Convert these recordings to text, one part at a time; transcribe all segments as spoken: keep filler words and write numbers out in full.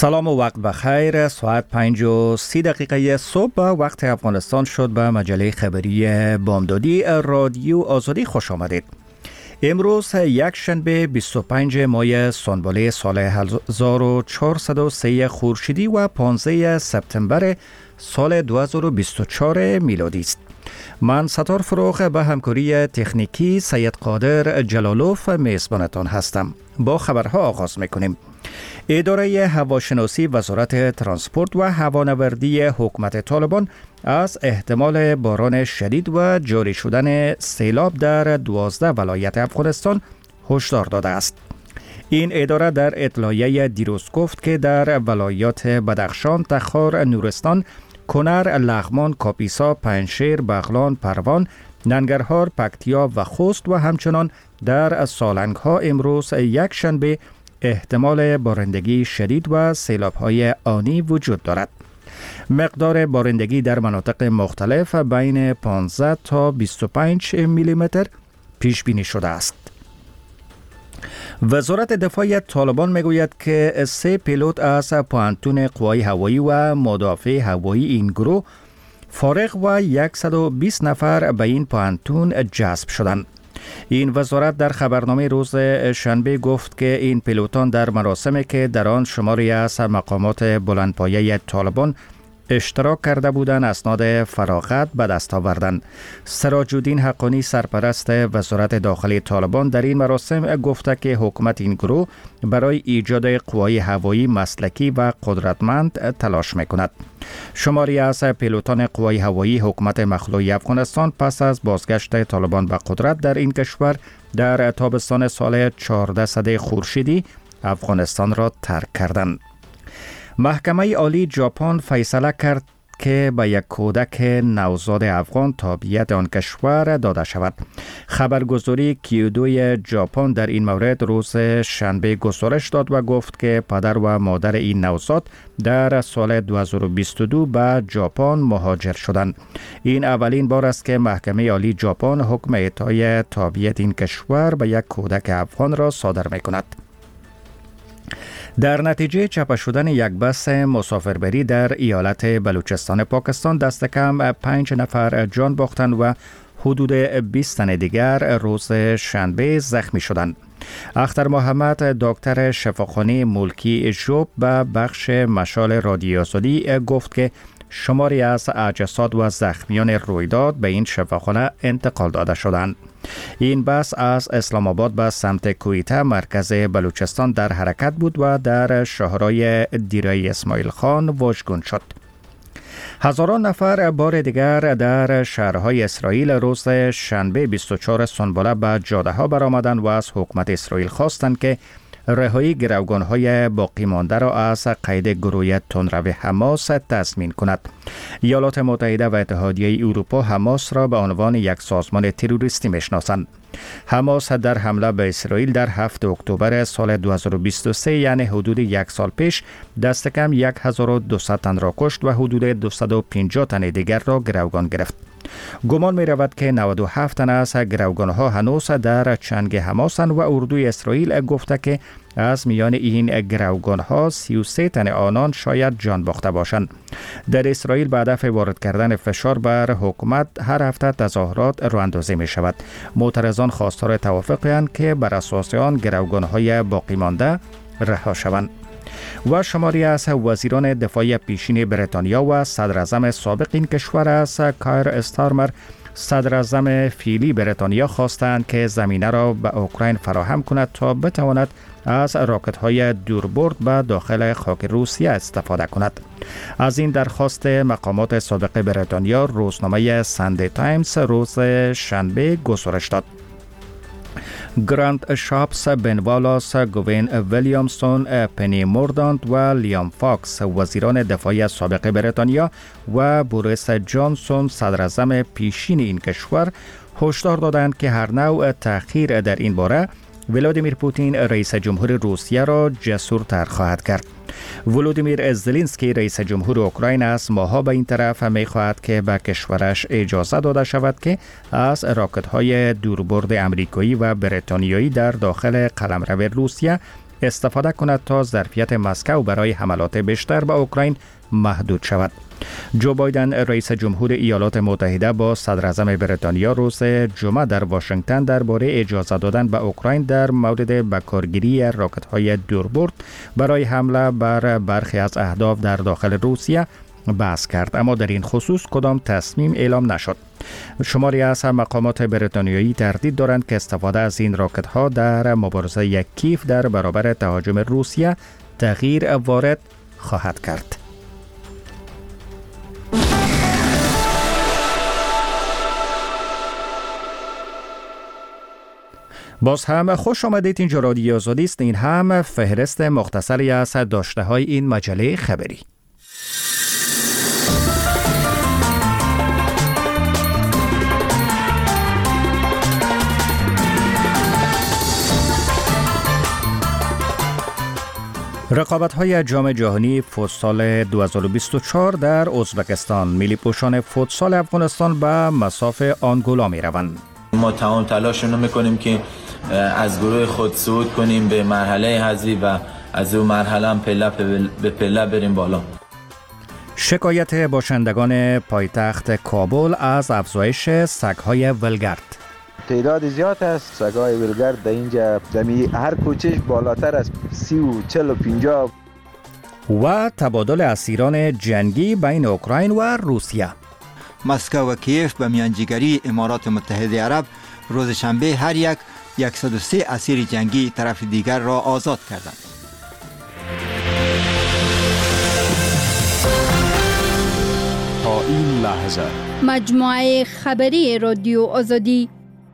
سلام و وقت بخیر. ساعت پنج و سی دقیقه صبح وقت افغانستان شد. به مجله خبری بامدادی رادیو آزادی خوش آمدید. امروز یک شنبه بیست و پنجم ماه سانباله سال هزار و چهارصد و سه خورشیدی و پانزده سپتامبر سال دو هزار و بیست و چهار میلادی است. من ستار فروغ به همکاری تکنیکی سید قادر جلالوف میزبانتان هستم. با خبرها آغاز میکنیم. اداره هواشناسی وزارت ترانسپورت و هوانوردی حکومت طالبان از احتمال باران شدید و جاری شدن سیلاب در دوازده ولایت افغانستان هشدار داده است. این اداره در اطلاعیه دیروز گفت که در ولایات بدخشان، تخار، نورستان، کنر، لغمان، کاپیسا، پنجشیر، بغلان، پروان، ننگرهار، پکتیا و خوست و همچنان در سالنگ ها امروز یک شنبه احتمال بارندگی شدید و سیلاب‌های آنی وجود دارد. مقدار بارندگی در مناطق مختلف بین پانزده تا بیست و پنج میلیمتر پیش بینی شده است. وزارت دفاع طالبان میگوید که سه پیلوت از پوهنتون قوای هوایی و مدافع هوایی این گروه فارغ و صد و بیست نفر به این پوهنتون جذب شدند. این وزارت در خبرنامه روز شنبه گفت که این پیلوتان در مراسمی که در آن شماری از مقامات بلندپایه طالبان اشتراک کرده بودند اسناد فراغت به دست آوردند. سراج الدین حقانی سرپرست وزارت داخلی طالبان در این مراسم گفته که حکومت این گروه برای ایجاد قوای هوایی مسلکی و قدرتمند تلاش میکند. شماری از پیلوتان قوای هوایی حکومت مخلوعی افغانستان پس از بازگشت طالبان به قدرت در این کشور در تابستان سال چهارصد خورشیدی افغانستان را ترک کردند. محکمه عالی ژاپن فیصله کرد که به یک کودک نوزاد افغان تابعیت آن کشور داده شود. خبرگزاری کیودو ژاپن در این مورد روز شنبه گزارش داد و گفت که پدر و مادر این نوزاد در سال دو هزار و بیست و دو به ژاپن مهاجر شدند. این اولین بار است که محکمه عالی ژاپن حکم اعطای تابعیت این کشور به یک کودک افغان را صادر می‌کند. در نتیجه چاپ شدن یک بس مسافربری در ایالت بلوچستان پاکستان دست کم پنج نفر جان باختند و حدود بیست تن دیگر روز شنبه زخمی شدند. اختر محمد دکتر شفاخانه ملکی ژوب به بخش مشال رادیو آزادی گفت که شماری از اجساد و زخمیان رویداد به این شفاخانه انتقال داده شدند. این بس از اسلام آباد به سمت کویته مرکز بلوچستان در حرکت بود و در شهرهای دیره اسماعیل خان واژگون شد. هزاران نفر بار دیگر در شهرهای اسرائیل روز شنبه بیست و چهارم سانباله به جاده ها برآمدند و از حکومت اسرائیل خواستند که رهایی گروگان‌های باقی مانده را از قید گروه تندرو حماس تضمین کند. ایالات متحده و اتحادیه اروپا حماس را به عنوان یک سازمان تروریستی میشناسند. حماس در حمله به اسرائیل در هفتم اکتبر سال دو هزار و بیست و سه یعنی حدود یک سال پیش دست کم هزار و دویست تن را کشت و حدود دویست و پنجاه تن دیگر را گروگان گرفت. گمان می رود که نود و هفت تن از گروگان‌ها هنوز در چنگ حماسند و اردوی اسرائیل گفته که از میان این گروگان‌ها سی و سه تن آنان شاید جان باخته باشند. در اسرائیل به هدف وارد کردن فشار بر حکومت هر هفته تظاهرات راه اندازی می شود. معترضان خواستار توافقی که بر اساس آن گروگان‌های باقی مانده رها شوند. و شماری از وزیران دفاع پیشین بریتانیا و صدر اعظم سابق این کشور از کایر استارمر صدر اعظم فعلی بریتانیا خواستند که زمینه را به اوکراین فراهم کند تا بتواند از راکت‌های دوربرد به داخل خاک روسیه استفاده کند. از این درخواست مقامات سابق بریتانیا روزنامه ساندی تایمز روز شنبه گزارش داد. گرانت شاپس، بن والاس، گوین ویلیامسون، پنی موردانت و لیام فاکس وزیران دفاع سابق بریتانیا و بوریس جانسون صدر اعظم پیشین این کشور هشدار دادند که هر نوع تأخیر در این باره ولادیمیر پوتین رئیس جمهور روسیه را جسورتر خواهد کرد. ولودیمیر زلنسکی رئیس جمهور اوکراین است ماها به این طرف می خواهد که به کشورش اجازه داده شود که از راکت‌های دوربرد امریکایی و بریتانیایی در داخل قلمرو روسیه استفاده کند تا ظرفیت مسکو برای حملات بیشتر به اوکراین محدود شود. جو بایدن رئیس جمهور ایالات متحده با صدر اعظم بریتانیا روز جمعه در واشنگتن درباره اجازه دادن به اوکراین در مورد به کارگیری راکت‌های دوربرد برای حمله بر برخی از اهداف در داخل روسیه بحث کرد، اما در این خصوص کدام تصمیم اعلام نشد. شماری از مقامات بریتانیایی تردید دارند که استفاده از این راکت‌ها در مبارزه کیف در برابر تهاجم روسیه تغییر وارد خواهد کرد. باز هم خوش آمدید. اینجا رادیو آزادی است. این هم فهرست مختصری از داشته های این مجله خبری. رقابت‌های جام جهانی فوتسال دو هزار و بیست و چهار در ازبکستان. ملی پوشان فوتسال افغانستان به مصاف آنگولا می‌روند. ما تمام تلاشمون می‌کنیم که از گروه خود صعود کنیم به مرحله حذفی و از اون مرحله هم پله به پله بریم بالا. شکایت باشندگان پایتخت کابل از افزایش سگ‌های ولگرد. تعداد زیاد است سگ‌های ولگرد در اینجا، دمی هر کوچش بالاتر از سی و چل و پنجاه. و تبادل اسیران جنگی بین اوکراین و روسیه. مسکو و کیف به میانجیگری امارات متحده عرب روز شنبه هر یک صد و سه اسیر جنگی طرف دیگر را آزاد کردند. تا این لحظه مجموعه خبری رادیو آزادی.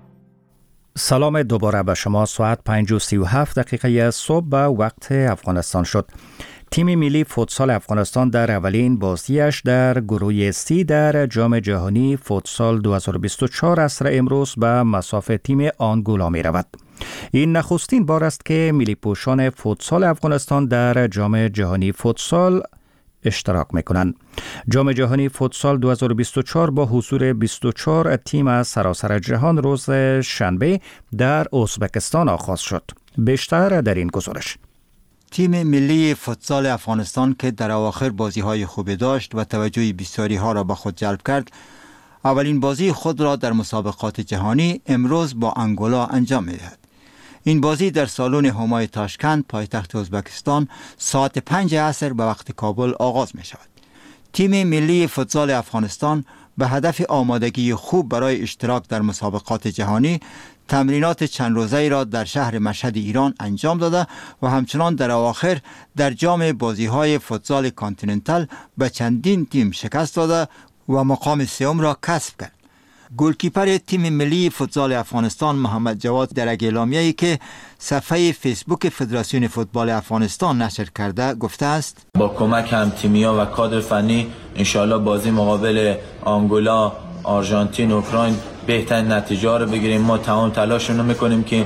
سلام دوباره به شما. ساعت پنج و سی و هفت دقیقه صبح به وقت افغانستان شد. تیم ملی فوتسال افغانستان در اولین بازیش در گروه سی در جام جهانی فوتسال دو هزار و بیست و چهار عصر امروز به مصاف تیم آنگولا می رود. این نخستین بار است که ملی پوشان فوتسال افغانستان در جام جهانی فوتسال اشتراک میکنند. جام جهانی فوتسال دو هزار و بیست و چهار با حضور بیست و چهار تیم از سراسر جهان روز شنبه در ازبکستان آغاز شد. بیشتر در این گزارش. تیم ملی فوتسال افغانستان که در اواخر بازی‌های خوبی داشت و توجه بسیاری‌ها را به خود جلب کرد، اولین بازی خود را در مسابقات جهانی امروز با انگولا انجام می‌دهد. این بازی در سالن همای تاشکند پایتخت ازبکستان ساعت پنج عصر به وقت کابل آغاز می شود. تیم ملی فوتسال افغانستان به هدف آمادگی خوب برای اشتراک در مسابقات جهانی تمرینات چند روزه‌ای را در شهر مشهد ایران انجام داده و همچنان در اواخر در جام بازی‌های فوتسال کانتیننتال به چندین تیم شکست داده و مقام سوم را کسب کرد. گلکیپر تیم ملی فوتسال افغانستان محمد جواد در اعلامیه‌ای که صفحه فیسبوک فدراسیون فوتبال افغانستان نشر کرده گفته است: با کمک هم تیم‌ها و کادر فنی انشالله بازی مقابل آنگولا، آرژانتین، اوکراین بهترین نتیجه رو بگیریم. ما تمام تلاشمون می‌کنیم که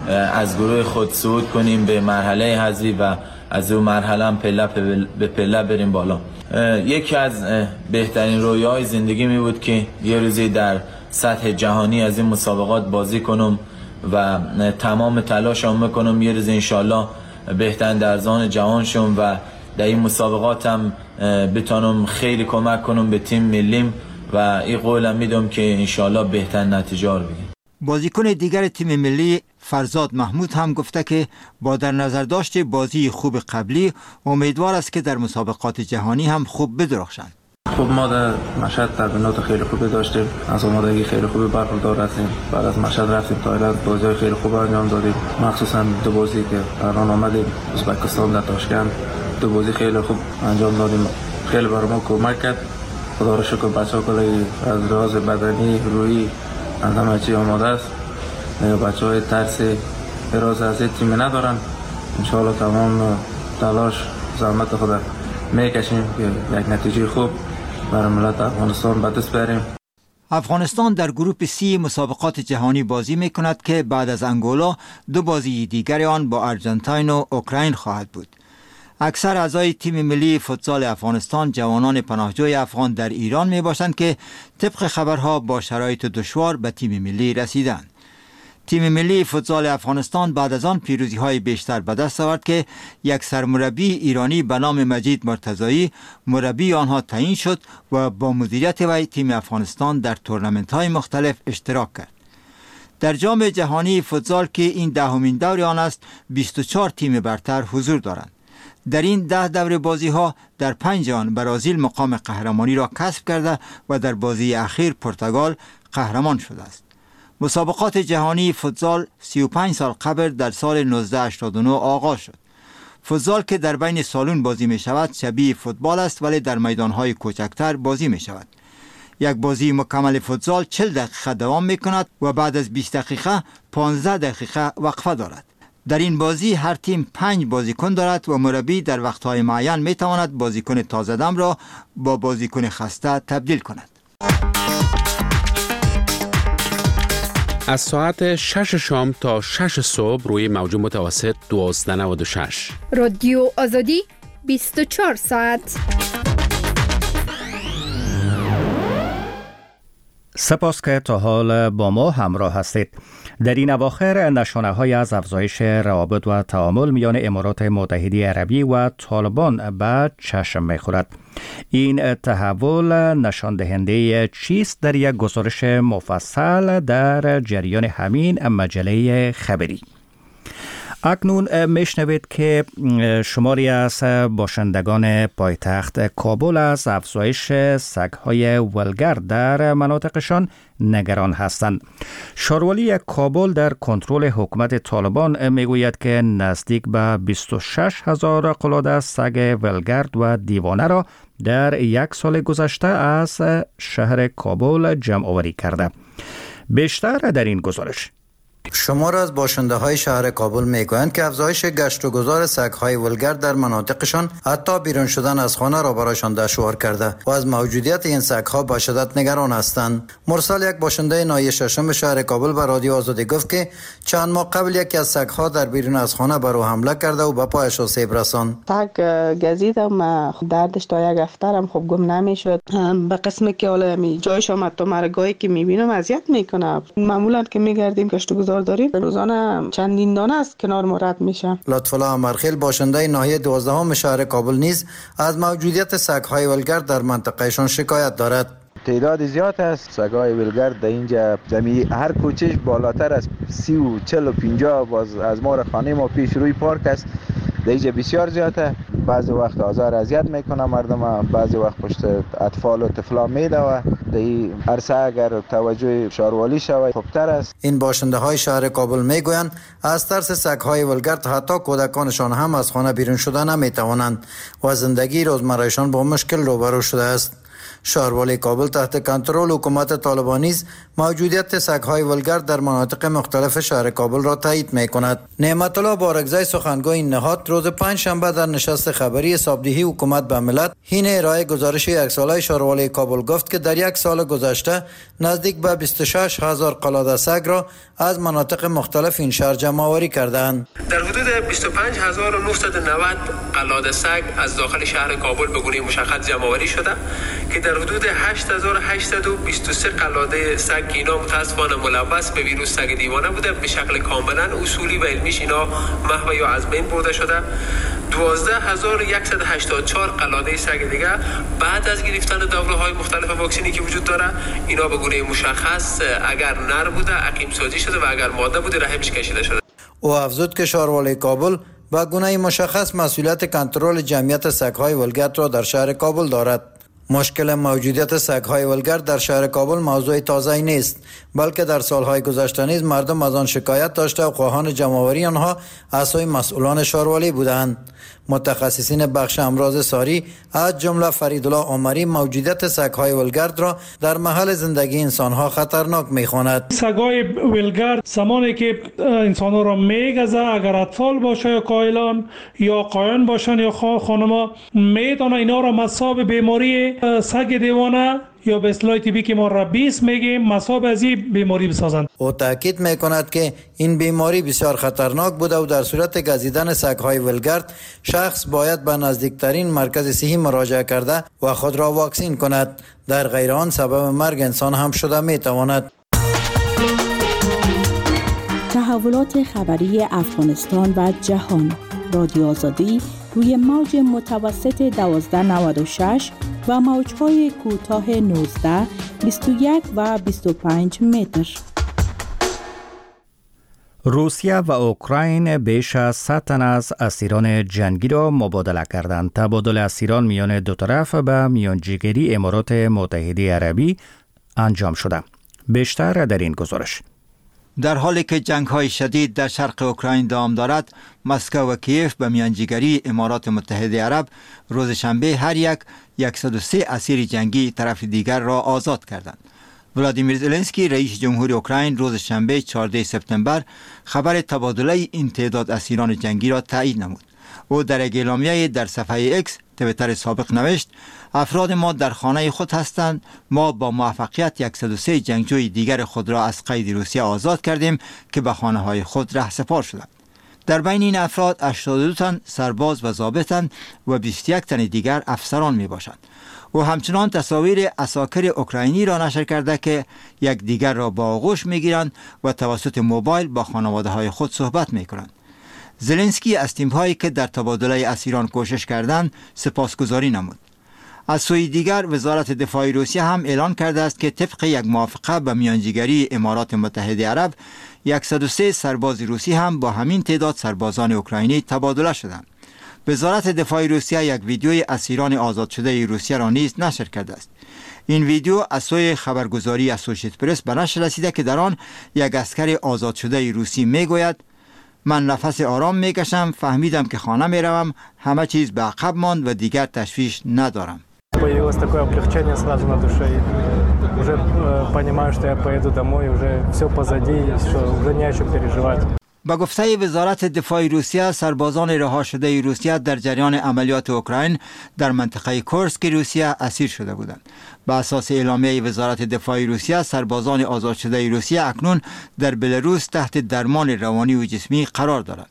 از گروه خود صعود کنیم به مرحله حذفی و از اون مرحله هم پله به پله بریم بالا. یکی از بهترین رویاهای زندگی می بود که یه روزی در سطح جهانی از این مسابقات بازی کنم و تمام تلاشم میکنم یه روز انشالله بهترین درزان جهان شم و در این مسابقات هم بتونم خیلی کمک کنم به تیم ملیم و این قولم میدم که انشالله بهترین نتیجه رو بگیریم. بازیکن دیگر تیم ملی فرزاد محمود هم گفته که با در نظر داشت بازی خوب قبلی امیدوار است که در مسابقات جهانی هم خوب بدرخشند. خب ما در مشهد تمرینات خیلی خوبی داشتیم، از آمادگی خیلی خوبی برخوردار هستیم. بعد از مشهد رفتیم تایلند، بازی خیلی خوب انجام دادیم، مخصوصا دو بازی که الان آمدیم ازبکستان در تاشکند، دو بازی خیلی خوب انجام دادیم، خیلی برای ما کمک کرد. خدا رو شکر بچه‌ها کلی از لحاظ بدنی روحی همه چی آماده است. بچه‌های ترس اراز از این تیم ندارن. انشاءالله تمام تلاش زحمت خود میکشیم که یک نتیجه خوب برای ملت افغانستان به دست بیاریم. افغانستان در گروپ سی مسابقات جهانی بازی میکند که بعد از انگولا دو بازی دیگر آن با آرژانتین و اوکراین خواهد بود. اکثر اعضای تیم ملی فوتسال افغانستان جوانان پناهجوی افغان در ایران می باشند که طبق خبرها با شرایط دشوار به تیم ملی رسیدند. تیم ملی فوتبال افغانستان بعد از آن پیروزی های بیشتر به دست آورد که یک سرمربی ایرانی به نام مجید مرتضایی مربی آنها تعیین شد و با مدیریت وی تیم افغانستان در تورنمنت های مختلف اشتراک کرد. در جام جهانی فوتبال که این دهمین دور آن است، بیست و چهار تیم برتر حضور دارند. در این ده دور بازی ها در پنج آن برازیل مقام قهرمانی را کسب کرده و در بازی اخیر پرتغال قهرمان شده است. مسابقات جهانی فوتبال سی و پنج سال قبل در سال نوزده هشتاد و نه آغاز شد. فوتبال که در بین سالون بازی می شود شبیه فوتبال است، ولی در میدان های کوچکتر بازی می شود. یک بازی مکمل فوتبال چهل دقیقه دوام می کند و بعد از بیست دقیقه پانزده دقیقه وقفه دارد. در این بازی هر تیم پنج بازیکن دارد و مربی در وقتهای معین می تواند بازیکن تازه دم را با بازیکن خسته تبدیل کند. از ساعت شش شام تا شش صبح روی موج متوسط دوازده نود و شش. رادیو آزادی بیست و چهار ساعت. سپاس که تا حال با ما همراه هستید. در این اواخر نشانه های از افزایش روابط و تعامل میان امارات متحده عربی و طالبان به چشم می‌خورد. این تحول نشان دهنده چیست؟ در یک گزارش مفصل در جریان همین مجله خبری. اکنون میشنوید که شماری از باشندگان پایتخت کابل از افزایش سگ‌های ولگر در مناطقشان نگران هستند. شاروالی کابل در کنترل حکومت طالبان میگوید که نزدیک به بیست و شش هزار قلاده سگ ولگرد و دیوانه را در یک سال گذشته از شهر کابل جمع آوری کرده. بیشتر در این گزارش. شمار از باشنده های شهر کابل میگویند که افزایش گشت و گذار سگ‌های ولگرد در مناطقشان حتی بیرون شدن از خانه را برایشان دشوار کرده و از موجودیت این سگ‌ها به شدت نگران هستند. مرسل، یک باشنده ناحیه ششم شهر کابل، به رادیو آزادی گفت که چند ماه قبل یکی از سگ‌ها در بیرون از خانه بر او حمله کرده و به پایش آسیب رساند. سگ گزیدم، دردش تا یک هفته‌ام خوب گم نمیشد. به قسمی که حالا می جایش آمد تا مرگایی که میبینم اذیت میکنه. معمولا که میگردیم گشت و گذار داریم، روزانه چندین دانه است کنار ما رد میشه. لطف‌الله امرخیل، باشنده ناحیه دوازدهم شهر کابل، نیز از موجودیت سگ‌های ولگرد در منطقهشان شکایت دارد. تعداد زیاد است سگ‌های ولگرد در اینجا. زمین هر کوچهش بالاتر از سی و چل و پنجاه باز از ما خانه ما پیش روی پارک است. در اینجا بسیار زیاده. بعضی وقت آزار اذیت میکنه مردم، بعضی وقت پشت اطفال و طفلا میده و در این عرصه اگر توجه شاروالی شود خوبتر است. این باشنده های شهر کابل میگویند از ترس سگ‌های ولگرد حتی کودکانشان هم از خانه بیرون شده نمیتوانند و زندگی روزمرهشان با مشکل روبرو شده است. شهروالی کابل تحت کنترل حکومت طالبانی موجودیت سگ‌های ولگرد در مناطق مختلف شهر کابل را تایید می‌کند. نعمت الله بارگزای، سخنگوی این نهاد، روز پنج شنبه در نشست خبری حسابدهی حکومت به ملت حین ارائه گزارش یک ساله شهروالی کابل گفت که در یک سال گذشته نزدیک به بیست و شش هزار قلاده سگ را از مناطق مختلف این شهر جمع آوری کردند. در حدود بیست و پنج هزار و نهصد و نود قلاده سگ از داخل شهر کابل به گونه مشخص جمع آوری شده که در حدود هشت هزار و هشتصد و بیست و سه قلاده سگ که اینا متاسفانه ملوث به ویروس سگ دیوانه بوده، به شکل کاملا اصولی و علمیش اینا محو یا از بین برده شده. دوازده هزار و صد و هشتاد و چهار قلاده سگ دیگه بعد از گرفتن دوره‌های مختلف واکسینی که وجود داره، اینا به گونه مشخص اگر نر بوده عقیم سازی شده و اگر ماده بوده رحمش کشیده شده. او افزود که شهروالی کابل با گونه مشخص مسئولیت کنترل جمعیت سگ‌های ولگرد را در شهر کابل دارد. مشکل موجودیت سگ‌های ولگرد در شهر کابل موضوع تازه‌ای نیست، بلکه در سالهای گذشته نیز مردم از آن شکایت داشته و خواهان جمع‌آوری آنها از سوی مسئولان شهروالی بودند. متخصصین بخش امراض ساری از جمله فریدالله عمری موجودیت سگ‌های ولگرد را در محل زندگی انسان‌ها خطرناک می‌خواند. سگ‌های ولگرد زمانی که انسان‌ها را می‌گزه، اگر اطفال باشه یا کایلان یا قایان باشن یا خانما، می‌تونه اینا را مصاب بیماری سگ دیوانه یا به اصطلاح طبی که ما ربیس میگیم مصاب از این بیماری بسازند. او تاکید میکند که این بیماری بسیار خطرناک بوده و در صورت گزیدن سگ‌های ولگرد شخص باید به نزدیکترین مرکز صحی مراجعه کرده و خود را واکسین کند. در غیر آن سبب مرگ انسان هم شده میتواند. تحولات خبری افغانستان و جهان. رادیو آزادی روی موج متوسط دوازده نود و شش و موج‌های کوتاه نوزده، بیست و یک و بیست و پنج متر. روسیه و اوکراین بیش از صد تن از اسیران جنگی را مبادله کردند. تبادل اسیران میان دو طرف به میانجیگری امارات متحده عربی انجام شده. بیشتر در این گزارش. در حالی که جنگ‌های شدید در شرق اوکراین دوام دارد، مسکو و کیف به میانجیگری امارات متحده عرب روز شنبه هر یک صد و سه اسیر جنگی طرف دیگر را آزاد کردند. ولادیمیر زلنسکی رئیس جمهور اوکراین روز شنبه چهاردهم سپتامبر خبر تبادله این تعداد اسیران جنگی را تایید نمود. او در یک اعلامیه در صفحه اکس توییتر سابق نوشت: افراد ما در خانه خود هستند. ما با موفقیت صد و سه جنگجوی دیگر خود را از قید روسیه آزاد کردیم که به خانه های خود رهسپار شدند. در بین این افراد هشتاد و دو تن سرباز و ضابطند و بیست و یک تن دیگر افسران می باشند. او همچنان تصاویر عساکر اوکراینی را نشر کرده که یک دیگر را با آغوش می گیرند و توسط موبایل با خانواده های خود صحبت می کنند. زلنسکی از تیم‌هایی که در تبادله اسیران کوشش کردند سپاسگزاری نمود. از سوی دیگر وزارت دفاع روسیه هم اعلان کرده است که طبق یک موافقه به میانجیگری امارات متحده عرب صد و سه سرباز روسی هم با همین تعداد سربازان اوکراینی تبادله شدند. وزارت دفاع روسیه یک ویدیوی اسیران آزاد شده روسیه را نیز نشر کرده است. این ویدیو از سوی خبرگزاری اسوسییتد پرس به نشر رسیده که در آن یک اسکر آزاد شده روسی میگوید: من نفس آرام میکشم، فهمیدم که خانه میروم، همه چیز به عقب ماند و دیگر تشویش ندارم. Появилось такое облегчение сразу на душе. Уже понимаю, что я поеду домой, уже все позади, что уже не о чем переживать. با گفته وزارت دفاع روسیه، سربازان رها شده روسیه در جریان عملیات اوکراین در منطقه کورسک روسیه اسیر شده بودند. بر اساس اعلامیه وزارت دفاع روسیه، سربازان آزاد شده روسیه اکنون در بلاروس تحت درمان روانی و جسمی قرار دارند.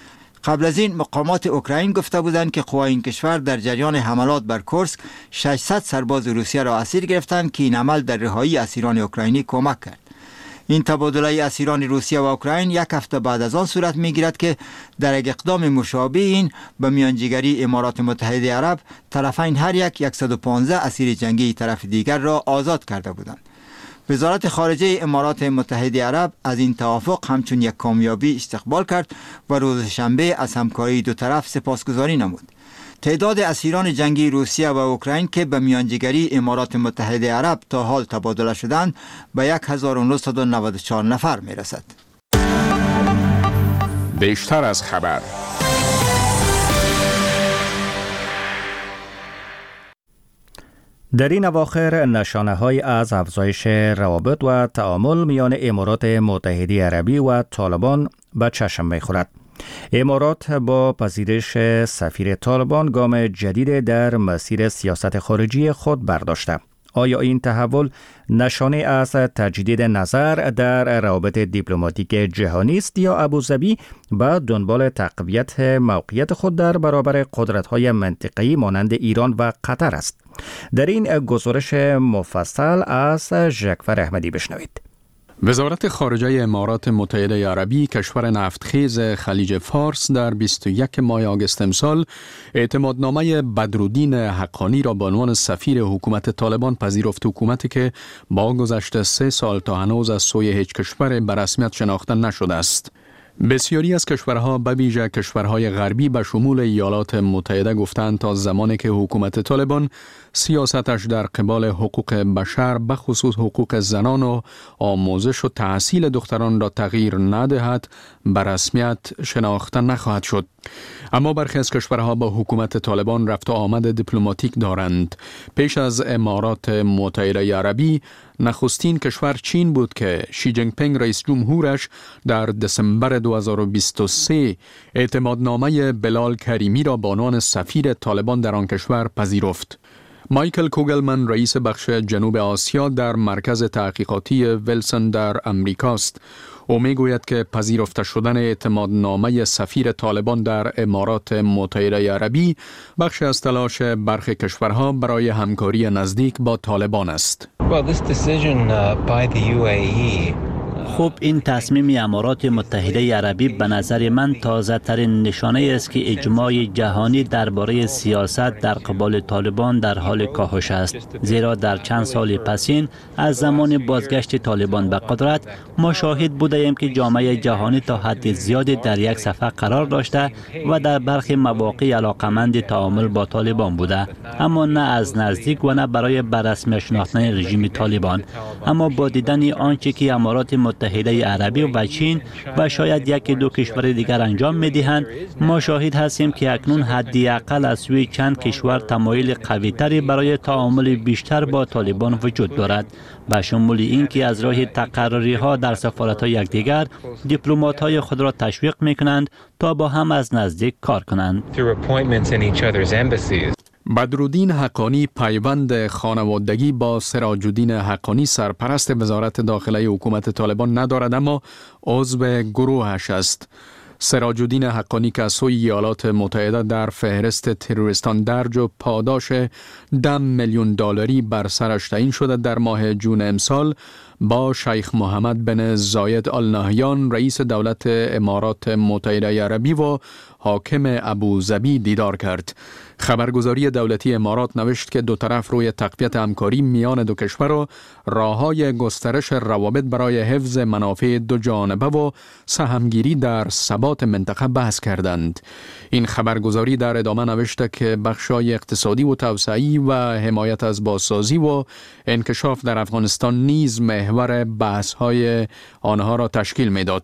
قبل از این مقامات اوکراین گفته بودند که قوای این کشور در جریان حملات بر کورسک ششصد سرباز روسیه را اسیر گرفتند که این عمل در رهایی اسیران اوکراینی کمک کرد. این تبادله اسیران روسیه و اوکراین یک هفته بعد از آن صورت میگیرد که در یک اقدام مشابه این به میانجیگری امارات متحده عرب طرفین هر یک صد و پانزده اسیر جنگی طرف دیگر را آزاد کرده بودند. وزارت خارجه امارات متحده عرب از این توافق همچون یک کامیابی استقبال کرد و روز شنبه از همکاری دو طرف سپاسگزاری نمود. تعداد اسیران جنگی روسیه و اوکراین که به میانجیگری امارات متحده عرب تا حال تبادله شدند به هزار و نهصد و نود و چهار نفر می رسد. بیشتر از خبر. در این اواخر نشانه های از افزایش روابط و تعامل میان امارات متحده عربی و طالبان به چشم می خورد. امارات با پذیرش سفیر طالبان گام جدید در مسیر سیاست خارجی خود برداشته. آیا این تحول نشانه از تجدید نظر در روابط دیپلماتیک جهانی است یا ابوظبی به دنبال تقویت موقعیت خود در برابر قدرت‌های منطقه‌ای مانند ایران و قطر است؟ در این گزارش مفصل از ژکفر احمدی بشنوید. وزارت خارجه امارات متحده عربی کشور نفتخیز خلیج فارس در بیست و یکم ماه آگوست امسال اعتمادنامه بدرالدین حقانی را به عنوان سفیر حکومت طالبان پذیرفت. حکومتی که با گذشت سه سال تا هنوز از سوی هیچ کشور به رسمیت شناخته نشده است. بسیاری از کشورها به ویژه کشورهای غربی به شمول ایالات متحده گفتند تا زمانی که حکومت طالبان سیاستش در قبال حقوق بشر به خصوص حقوق زنان و آموزش و تحصیل دختران را تغییر ندهد به رسمیت شناخته نخواهد شد. اما برخی از کشورها با حکومت طالبان رفت و آمد دیپلماتیک دارند. پیش از امارات متحده عربی نخستین کشور چین بود که شی جینگ پینگ رئیس جمهورش در دسامبر دو هزار و بیست و سه اعتمادنامه بلال کریمی را به عنوان سفیر طالبان در آن کشور پذیرفت. مایکل کوگلمن رئیس بخش جنوب آسیا در مرکز تحقیقاتی ویلسون در امریکا است. او میگوید که پذیرفته شدن اعتمادنامه سفیر طالبان در امارات متحده عربی بخشی از تلاش برخی کشورها برای همکاری نزدیک با طالبان است. Well, this decision uh, by the U A E خب این تصمیم امارات متحده عربی به نظر من تازه ترین نشانه است که اجماع جهانی درباره سیاست در قبال طالبان در حال کاهش است، زیرا در چند سال پسین از زمان بازگشت طالبان به قدرت ما شاهد بودیم که جامعه جهانی تا حد زیادی در یک صفحه قرار داشته و در برخی مواقع علاقمند تعامل با طالبان بوده، اما نه از نزدیک و نه برای بررسمی شناختن رژیم طالبان. اما با دیدن آنچه که امارات متحده عربی و چین و شاید یک دو کشور دیگر انجام می‌دهند، ما شاهد هستیم که اکنون حداقل از سوی چند کشور تمایل قوی‌تری برای تعامل بیشتر با طالبان وجود دارد، به شمول اینکه از راه تقرری‌ها در سفارت‌های یکدیگر دیپلمات‌های خود را تشویق می‌کنند تا با هم از نزدیک کار کنند. بدرالدین حقانی پیوند خانوادگی با سراج الدین حقانی سرپرست وزارت داخله حکومت طالبان ندارد، اما عضو گروهش است. سراج الدین حقانی که از سوی ایالات متحده در فهرست تروریستان درج و پاداش ده میلیون دلاری بر سرش تعیین شده، در ماه جون امسال با شیخ محمد بن زاید آل نهیان رئیس دولت امارات متحده عربی و حاکم ابوظبی دیدار کرد. خبرگزاری دولتی امارات نوشت که دو طرف روی تقویت همکاری میان دو کشور و راه‌های گسترش روابط برای حفظ منافع دو جانبه و سهمگیری در ثبات منطقه بحث کردند. این خبرگزاری در ادامه نوشته که بخش‌های اقتصادی و توسعی و حمایت از بازسازی و انکشاف در افغانستان نیز محور بحث‌های آنها را تشکیل می‌داد.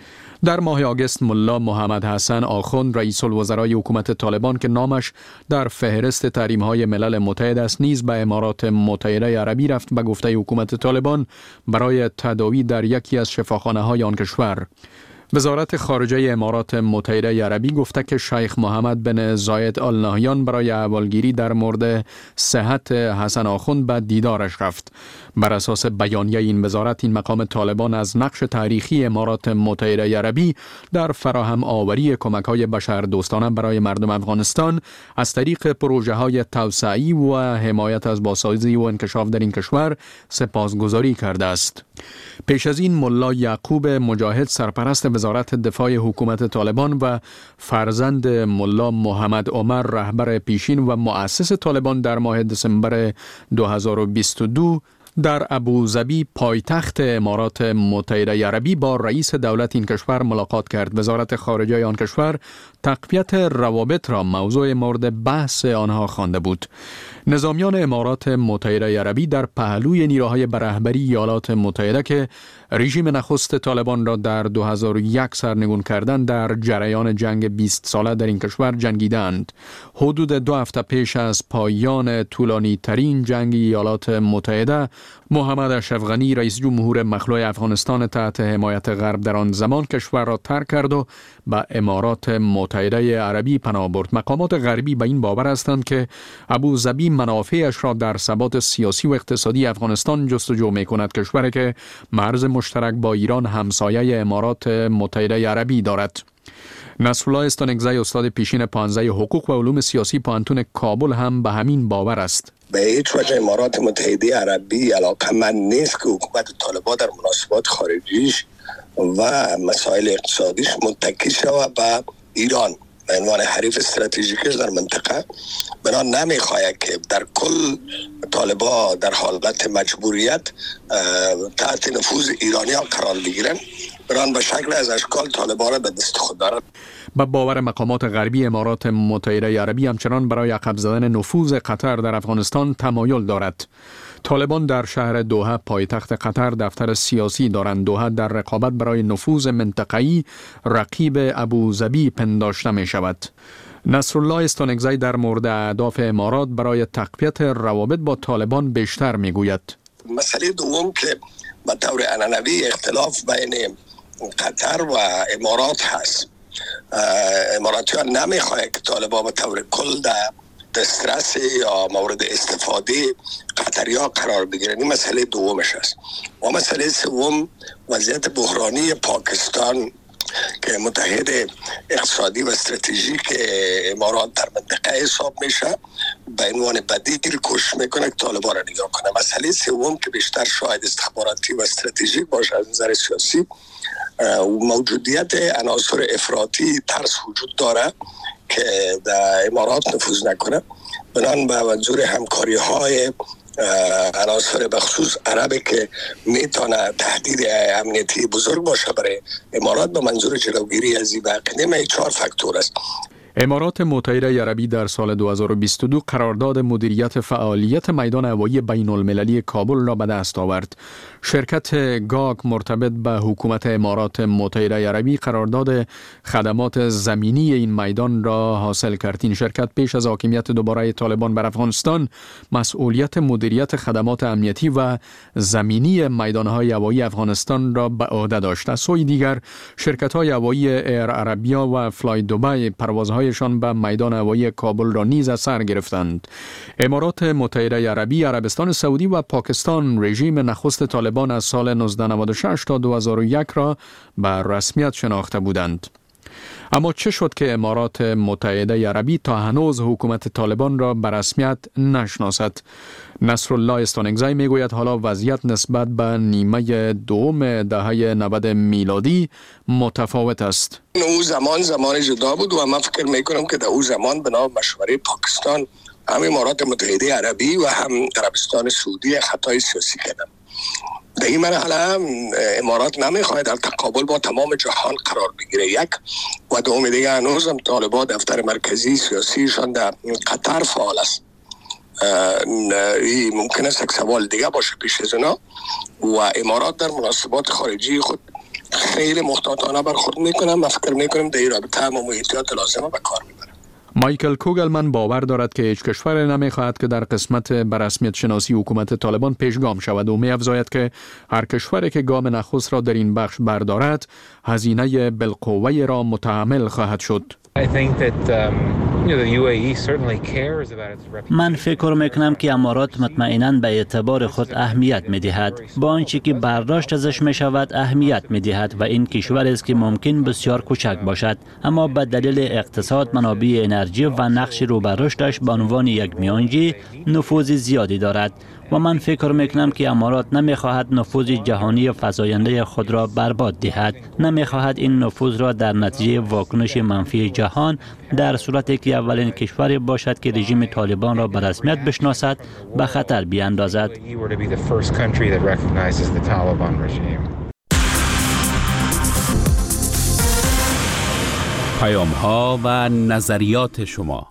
در ماه آگوست ملا محمد حسن آخوند رئیس الوزرای حکومت طالبان که نامش در فهرست تحریم‌های ملل متحد است نیز به امارات متحده عربی رفت به گفته حکومت طالبان برای تداوی در یکی از شفاخانه‌های آن کشور. وزارت خارجه امارات متحده عربی گفته که شیخ محمد بن زاید آل نهیان برای احوالگیری در مورد صحت حسن آخوند به دیدارش رفت. بر اساس بیانیه این وزارت، این مقام طالبان از نقش تاریخی امارات متحده عربی در فراهم آوری کمک‌های بشردوستانه برای مردم افغانستان از طریق پروژه‌های توسعی و حمایت از بازسازی و انکشاف در این کشور سپاسگزاری کرده است. پیش از این ملا یعقوب مجاهد سرپرست وزارت دفاع حکومت طالبان و فرزند ملا محمد عمر رهبر پیشین و مؤسس طالبان در ماه دسامبر دو هزار و بیست و دو در ابوظبی پایتخت امارات متحده عربی با رئیس دولت این کشور ملاقات کرد. وزارت خارجه آن کشور تقویت روابط را موضوع مورد بحث آنها خوانده بود. نظامیان امارات متحده عربی در پهلوی نیروهای به رهبری ایالات متحده که رژیم نخست طالبان را در دو هزار و یک سرنگون کردند در جریان جنگ بیست ساله در این کشور جنگیدند. حدود دو هفته پیش از پایان طولانی ترین جنگ ایالات متحده، محمد اشرف غنی رئیس جمهور مخلوع افغانستان تحت حمایت غرب در آن زمان کشور را ترک کرد و به امارات متحده عربی پناه برد. مقامات غربی به این باور هستند که ابوظبی منافعش را در ثبات سیاسی و اقتصادی افغانستان جستجو می‌کند، کشوری که مرز مشترک با ایران همسایه امارات متحده عربی دارد. نصرالله استانکزی استاد پیشین پانزده حقوق و علوم سیاسی پانتون کابل هم به همین باور است. به هیچ وجه امارات متحده عربی علاقمند نیست که حکومت طالبان در مناسبات خارجیش و مسائل اقتصادیش متکی شود به ایران به عنوان حریف استراتژیکش در منطقه. بنا نمیخواهد که در کل طالبان در حالت مجبوریت تحت نفوذ ایرانی ها قرار بگیرن، بران به شکل از اشکال طالبان را به دست خود دارد. به باور مقامات غربی، امارات متحده عربی همچنان برای عقب زدن نفوذ قطر در افغانستان تمایل دارد. طالبان در شهر دوحه پایتخت قطر دفتر سیاسی دارند. دوحه در رقابت برای نفوذ منطقه‌ای رقیب ابوظبی پنداشته می شود. نصرالله استانکزی در مورد اهداف امارات برای تقویت روابط با طالبان بیشتر می گوید. مسئله دوم که به طور عنعنوی اختلاف بین قطر و امارات هست. اماراتی ها نمیخواهند که طالبان به طور کل در دسترس یا مورد استفاده قطری ها قرار بگیرن. این مسئله دومش است. و مسئله سوم وضعیت بحرانی پاکستان که متحد اقتصادی و استراتژیک امارات در منطقه حساب میشه، به عنوان بدیل کوشش میکنه که طالبان را نگاه کنه. مسئله سوم که بیشتر شاید استخباراتی و استراتژیک باشه از نظر سیاسی، موجودیت عناصر افراطی ترس وجود داره که در امارات نفوذ نکنه، بنان به منظور همکاری های عناصر بخصوص عربی که میتونه تهدید امنیتی بزرگ باشه برای امارات به منظور جلوگیری از این واقعه. چهار فاکتور است. امارات متحده عربی در سال دو هزار و بیست و دو قرارداد مدیریت فعالیت میدان هوایی بین المللی کابل را به دست آورد. شرکت گاگ مرتبط به حکومت امارات متحده عربی قرارداد خدمات زمینی این میدان را حاصل کرد. این شرکت پیش از حاکمیت دوباره طالبان بر افغانستان مسئولیت مدیریت خدمات امنیتی و زمینی میدان‌های هوایی افغانستان را به عهده داشت. از سوی دیگر شرکت‌های هوایی ایر عربیا و فلای دبی پروازهایشان به میدان هوایی کابل را نیز از سر گرفتند. امارات متحده عربی، عربستان سعودی و پاکستان رژیم نخست طالبان از سال نوزده نود و شش تا دو هزار و یک را به رسمیت شناخته بودند. اما چه شد که امارات متحده عربی تا هنوز حکومت طالبان را به رسمیت نشناسد؟ نصرالله استانگزی میگوید حالا وضعیت نسبت به نیمه دوم دهه نود میلادی متفاوت است. او زمان زمان جدا بود و من فکر میکنم که در او زمان بنا به مشوره پاکستان هم امارات متحده عربی و هم عربستان سعودی خطای سیاسی کردند. در این مرحله امارات نمیخواهد در تقابل با تمام جهان قرار بگیره، یک و دوم دیگه هنوز هم طالبان دفتر مرکزی سیاسیشان در قطر فعال است. این ممکن است یک سوال دیگه باشه پیش از اونا و امارات در مناسبات خارجی خود خیلی محتاطانه برخورد میکنم. من فکر میکنم در این رابطه هم احتیاط لازمه به کار میبرم. مایکل کوگلمن باور دارد که هیچ کشور نمیخواهد که در قسمت به رسمیت شناسی حکومت طالبان پیشگام شود و می‌افزاید که هر کشوری که گام نخست را در این بخش بردارد هزینه بالقوه را متحمل خواهد شد. من فکر میکنم که امارات مطمئناً به اعتبار خود اهمیت میدهد، با آنچه که برداشت ازش میشود اهمیت میدهد و این کشور است که ممکن بسیار کوچک باشد اما به دلیل اقتصاد، منابع انرژی و نقش رو به رشدش به عنوان یک میانجی نفوذ زیادی دارد و من فکر میکنم که امارات نمیخواهد نفوذ جهانی فزاینده خود را برباد دهد، نمیخواهد این نفوذ را در نتیجه واکنش منفی جهان در صورتی که اولین کشوری باشد که رژیم طالبان را به رسمیت بشناسد به خطر بیاندازد. پیام ها و نظریات شما.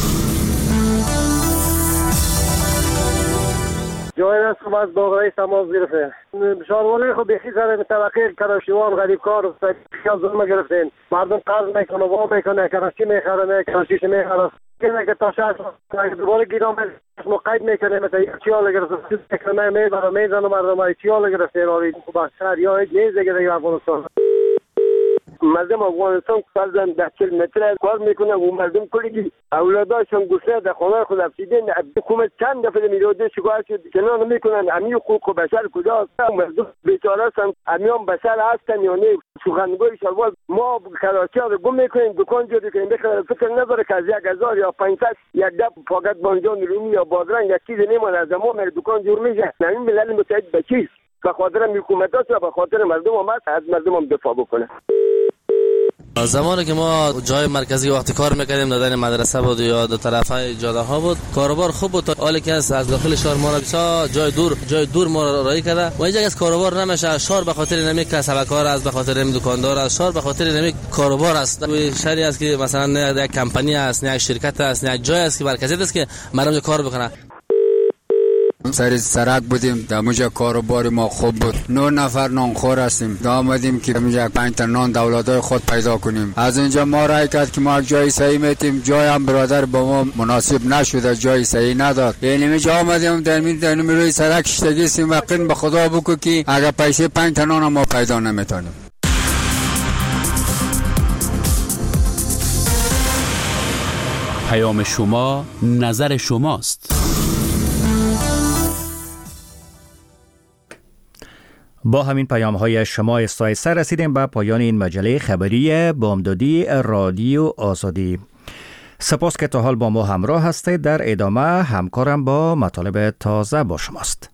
جای رسم از باقرای تماس گرفته شاروانه خب بخی سر طبقه کراشیوان غریب کار و خیال ظلم گرفتین. مردم قرض میکنه و میکنه کراشی میخره کراشیش میخره کنه که تا شهر دوباره گیرام مقید میکنه مثلا چی حالا گرفته میکنه میبره میزنه مردم های چی حالا گرفته راری خوب شهر یا هیچ نیز دیگه دیگه افغانستان. مردم افغانستان فرزن ده چل متر کار میکنه و مردم کلی اولاداشون گوشه در خانه خود افسیدین. حکومت چند دفعه میراده شکایت شد کنار نمیکنن. امی حقوق بشر کجاست؟ مردم بیچاره هستن، امیان بشر هستن یا نه؟ سخنگوی شلوار ما کراچی ها رو گم میکنیم، دکان جوری کنیم، بخیر فکر نداره که از یک هزار یا پانصد یک دب فقط بانجان رومی یا بادرنگ یک چیز نمیمونه از ما میره دکان جور میشه. نمی ملل متحد به چیست؟ به خاطر حکومت هست و به خاطر مردم هم هست از مردم هم دفاع بکنه. زمانی که ما جای مرکزی وقتی کار میکردیم دادن مدرسه بود یا دو طرفه جاده ها بود، کاروبار خوب بود. حالی که از داخل شهر ما را جای دور جای دور ما را رای کرده و اینجا از کاروبار نمیشه. شهر به خاطر نمی کسبکار است، به خاطر نمی دکاندار است، شهر به خاطر نمی کاروبار است. شهری است که مثلا یک کمپانی است، نه یک شرکت است، نه یک جای است که مرکزی است که مردم کار بکنه. سر سرک بودیم در موجه کاروبار ما خوب بود. نه نفر نانخور هستیم. دا آمدیم که موجه پنج تا نان دولادای خود پیدا کنیم. از اینجا ما رای کرد که ما جای صحیح میتیم، جای هم برادر با ما مناسب نشده، جای صحیح نداد. یعنی میجا آمدیم در می در می روی سرک شتگیستیم و قین به خدا بگو که اگر پیسه پنج تا نان ما پیدا نمیتونیم. پیام شما نظر شماست. با همین پیام های شما استایسته رسیدیم به پایان این مجله خبری بامدادی رادیو آزادی. سپاس که تا حال با ما همراه هستید. در ادامه همکارم با مطالب تازه با شماست.